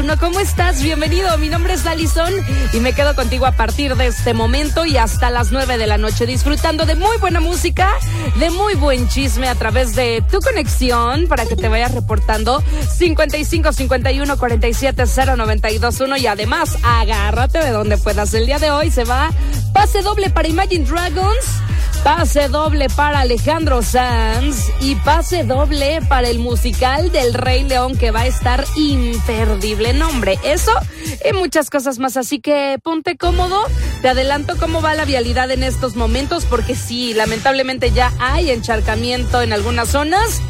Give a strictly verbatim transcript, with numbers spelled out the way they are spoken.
uno. ¿Cómo estás? Bienvenido. Mi nombre es Alison y me quedo contigo a partir de este momento y hasta las nueve de la noche, disfrutando de muy buena música, de muy buen chisme a través de tu conexión para que te vayas reportando cincuenta y cinco cincuenta y uno cuarenta y siete cero noventa y dos uno y además agárrate de donde puedas. El día de hoy se va pase doble para Imagine Dragons, pase doble para Alejandro Sanz y pase doble para el musical del Rey León, que va a estar imperdible. Nombre, eso y muchas cosas más, así que ponte cómodo. Te adelanto cómo va la vialidad en estos momentos, porque sí, lamentablemente ya hay encharcamiento en algunas zonas.